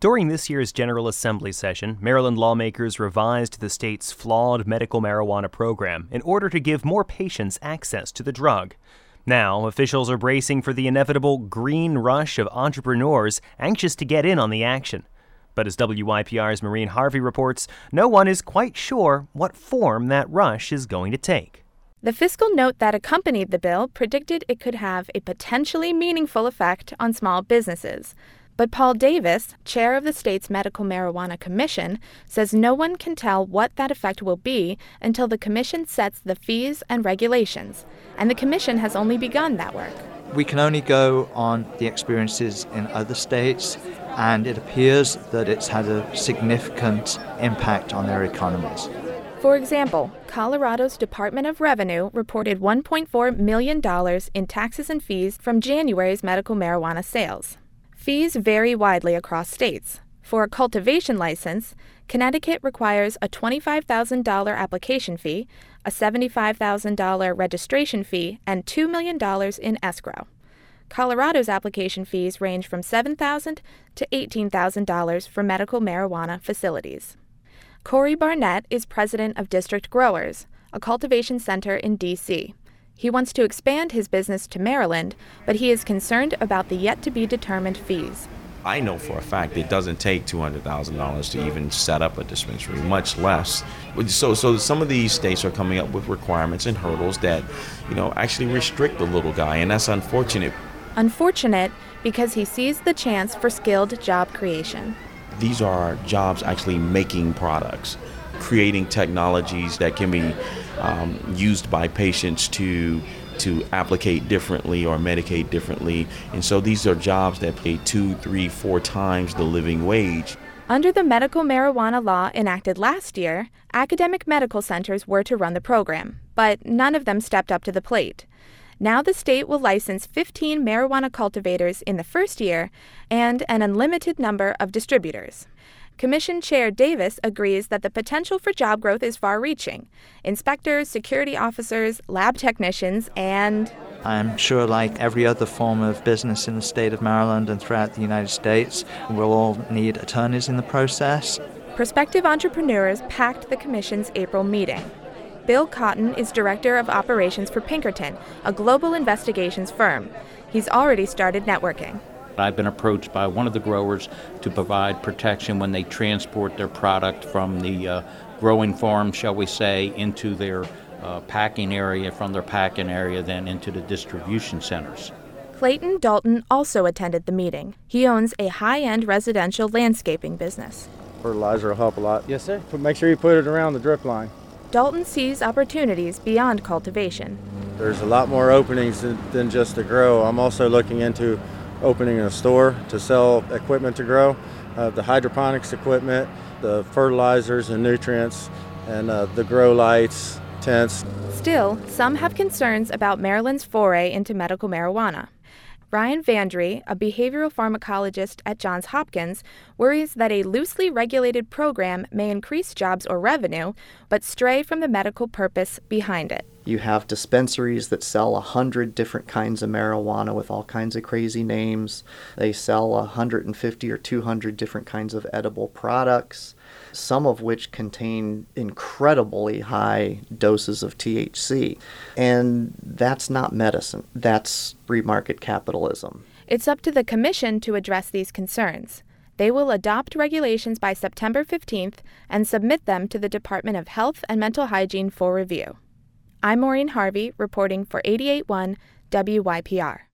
During this year's General Assembly session, Maryland lawmakers revised the state's flawed medical marijuana program in order to give more patients access to the drug. Now, officials are bracing for the inevitable green rush of entrepreneurs anxious to get in on the action. But as WYPR's Maureen Harvey reports, no one is quite sure what form that rush is going to take. The fiscal note that accompanied the bill predicted it could have a potentially meaningful effect on small businesses. But Paul Davis, chair of the state's Medical Marijuana Commission, says no one can tell what that effect will be until the commission sets the fees and regulations. And the commission has only begun that work. We can only go on the experiences in other states, and it appears that it's had a significant impact on their economies. For example, Colorado's Department of Revenue reported $1.4 million in taxes and fees from January's medical marijuana sales. Fees vary widely across states. For a cultivation license, Connecticut requires a $25,000 application fee, a $75,000 registration fee, and $2 million in escrow. Colorado's application fees range from $7,000 to $18,000 for medical marijuana facilities. Corey Barnett is president of District Growers, a cultivation center in D.C. He wants to expand his business to Maryland, but he is concerned about the yet-to-be-determined fees. I know for a fact it doesn't take $200,000 to even set up a dispensary, much less. So some of these states are coming up with requirements and hurdles that, actually restrict the little guy, and that's unfortunate. Unfortunate because he sees the chance for skilled job creation. These are jobs actually making products, creating technologies that can be used by patients to applicate differently or medicate differently. And so these are jobs that pay 2, 3, 4 times the living wage. Under the medical marijuana law enacted last year, academic medical centers were to run the program, but none of them stepped up to the plate. Now the state will license 15 marijuana cultivators in the first year and an unlimited number of distributors. Commission Chair Davis agrees that the potential for job growth is far-reaching. Inspectors, security officers, lab technicians, and... I'm sure like every other form of business in the state of Maryland and throughout the United States, we'll all need attorneys in the process. Prospective entrepreneurs packed the commission's April meeting. Bill Cotton is Director of Operations for Pinkerton, a global investigations firm. He's already started networking. I've been approached by one of the growers to provide protection when they transport their product from the growing farm, shall we say, into their packing area, from their packing area, then into the distribution centers. Clayton Dalton also attended the meeting. He owns a high-end residential landscaping business. Fertilizer will help a lot. Yes, sir. But make sure you put it around the drip line. Dalton sees opportunities beyond cultivation. There's a lot more openings than just to grow. I'm also looking into opening a store to sell equipment to grow, the hydroponics equipment, the fertilizers and nutrients, and the grow lights, tents. Still, some have concerns about Maryland's foray into medical marijuana. Brian Vandry, a behavioral pharmacologist at Johns Hopkins, worries that a loosely regulated program may increase jobs or revenue, but stray from the medical purpose behind it. You have dispensaries that sell 100 different kinds of marijuana with all kinds of crazy names. They sell 150 or 200 different kinds of edible products, some of which contain incredibly high doses of THC. And that's not medicine. That's free market capitalism. It's up to the commission to address these concerns. They will adopt regulations by September 15th and submit them to the Department of Health and Mental Hygiene for review. I'm Maureen Harvey, reporting for 88.1 WYPR.